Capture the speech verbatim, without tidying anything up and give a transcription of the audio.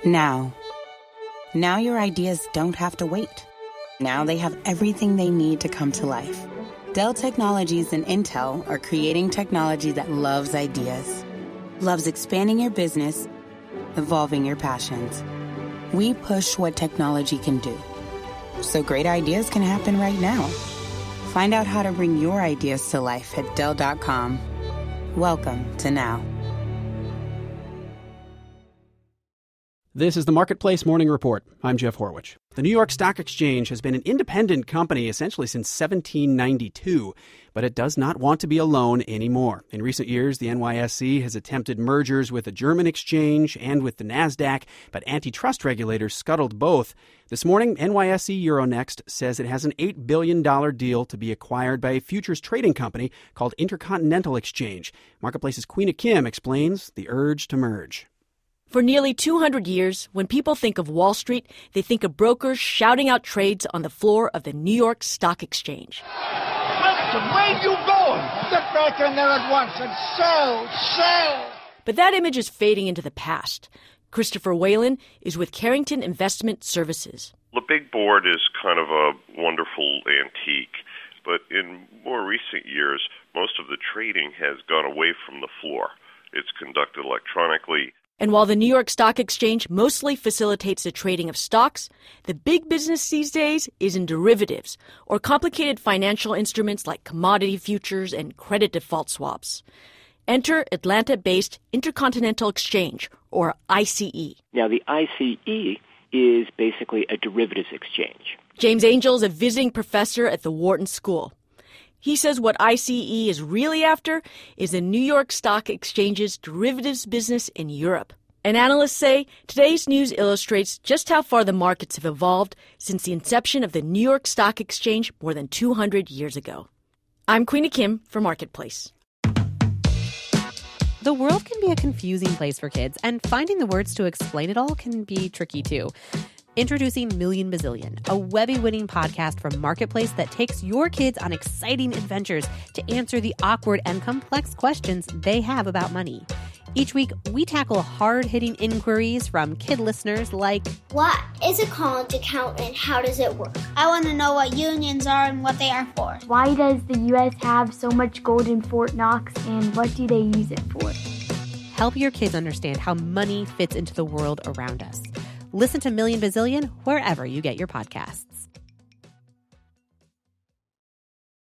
Now. Now your ideas don't have to wait. Now they have everything they need to come to life. Dell Technologies and Intel are creating technology that loves ideas, loves expanding your business, evolving your passions. We push what technology can do, so great ideas can happen right now. Find out how to bring your ideas to life at Dell dot com. Welcome to Now. This is the Marketplace Morning Report. I'm Jeff Horwich. The New York Stock Exchange has been an independent company essentially since seventeen ninety-two, but it does not want to be alone anymore. In recent years, the N Y S E has attempted mergers with a German exchange and with the NASDAQ, but antitrust regulators scuttled both. This morning, N Y S E Euronext says it has an eight billion dollars deal to be acquired by a futures trading company called Intercontinental Exchange. Marketplace's Queena Kim explains the urge to merge. For nearly two hundred years, when people think of Wall Street, they think of brokers shouting out trades on the floor of the New York Stock Exchange. Wilson, where are you going? Get back in there at once and sell, sell! But that image is fading into the past. Christopher Whalen is with Carrington Investment Services. The big board is kind of a wonderful antique, but in more recent years, most of the trading has gone away from the floor. It's conducted electronically. And while the New York Stock Exchange mostly facilitates the trading of stocks, the big business these days is in derivatives, or complicated financial instruments like commodity futures and credit default swaps. Enter Atlanta-based Intercontinental Exchange, or I C E. Now, the I C E is basically a derivatives exchange. James Angel is a visiting professor at the Wharton School. He says what I C E is really after is the New York Stock Exchange's derivatives business in Europe. And analysts say today's news illustrates just how far the markets have evolved since the inception of the New York Stock Exchange more than two hundred years ago. I'm Queena Kim for Marketplace. The world can be a confusing place for kids, and finding the words to explain it all can be tricky too. Introducing Million Bazillion, a Webby-winning podcast from Marketplace that takes your kids on exciting adventures to answer the awkward and complex questions they have about money. Each week, we tackle hard-hitting inquiries from kid listeners like, what is a college account and how does it work? I want to know what unions are and what they are for. Why does the U S have so much gold in Fort Knox, and what do they use it for? Help your kids understand how money fits into the world around us. Listen to Million Bazillion wherever you get your podcasts.